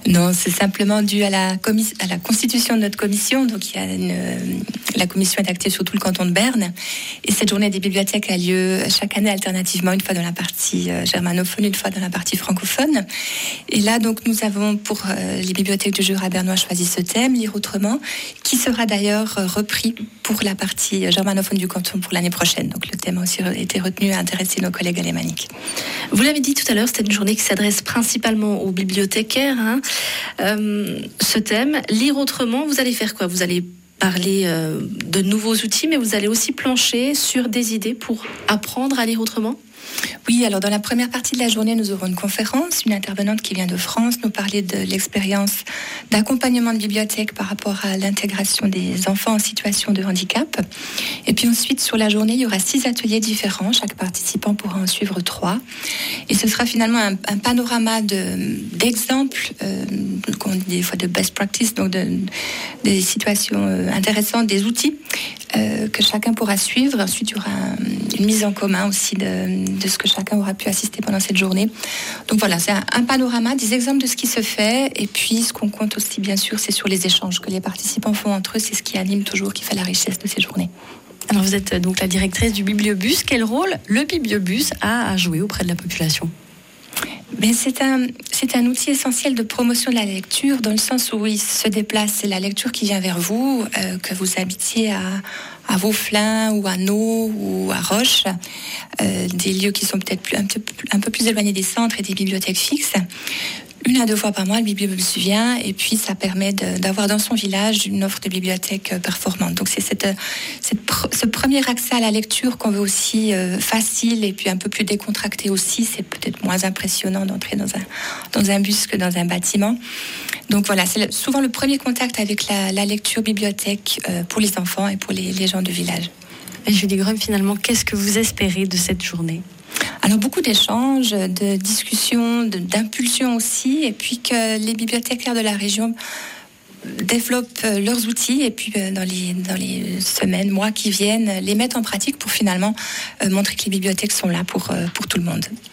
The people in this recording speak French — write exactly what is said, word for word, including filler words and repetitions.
Non, c'est simplement dû à la, commis- à la constitution de notre commission. Donc, il y a une, euh, la commission est active sur tout le canton de Berne. Et cette journée des bibliothèques a lieu chaque année alternativement, une fois dans la partie euh, germanophone, une fois dans la partie francophone. Et là, donc, nous avons pour euh, les bibliothèques du Jura bernois choisi ce thème, Lire autrement, qui sera d'ailleurs euh, repris pour la partie euh, germanophone du canton pour l'année prochaine. Donc, le thème a aussi été retenu à intéresser nos collègues alémaniques. Vous l'avez dit tout à l'heure, c'est une journée qui s'adresse principalement aux bibliothécaires. Hein. Euh, ce thème, Lire autrement, vous allez faire quoi? Vous allez parler euh, de nouveaux outils, mais vous allez aussi plancher sur des idées pour apprendre à lire autrement? Oui, alors dans la première partie de la journée, nous aurons une conférence, une intervenante qui vient de France nous parler de l'expérience d'accompagnement de bibliothèque par rapport à l'intégration des enfants en situation de handicap. Et puis ensuite, sur la journée, il y aura six ateliers différents. Chaque participant pourra en suivre trois. Et ce sera finalement un, un panorama de, d'exemples, euh, qu'on dit des fois de best practice, donc de, des situations euh, intéressantes, des outils euh, que chacun pourra suivre. Ensuite, il y aura un, une mise en commun aussi de de ce que chacun aura pu assister pendant cette journée. Donc voilà, c'est un, un panorama, des exemples de ce qui se fait. Et puis, ce qu'on compte aussi, bien sûr, c'est sur les échanges que les participants font entre eux. C'est ce qui anime toujours, qui fait la richesse de ces journées. Alors, vous êtes donc la directrice du Bibliobus. Quel rôle le Bibliobus a à jouer auprès de la population ? Mais c'est un, c'est un outil essentiel de promotion de la lecture, dans le sens où il se déplace. C'est la lecture qui vient vers vous, euh, que vous habitiez à, à Vauflin ou à Nau ou à Roche, euh, des lieux qui sont peut-être plus, un, peu, un peu plus éloignés des centres et des bibliothèques fixes. Une à deux fois par mois, le Bibliobus vient et puis ça permet de, d'avoir dans son village une offre de bibliothèque performante. Donc c'est cette, cette, ce premier accès à la lecture qu'on veut aussi euh, facile et puis un peu plus décontracté aussi. C'est peut-être moins impressionnant d'entrer dans un, dans un bus que dans un bâtiment. Donc voilà, c'est souvent le premier contact avec la, la lecture bibliothèque euh, pour les enfants et pour les, les gens du village. Et Julie Grum, finalement, qu'est-ce que vous espérez de cette journée ? Alors beaucoup d'échanges, de discussions, de, d'impulsions aussi, et puis que les bibliothécaires de la région développent leurs outils et puis dans les, dans les semaines, mois qui viennent, les mettent en pratique pour finalement montrer que les bibliothèques sont là pour, pour tout le monde.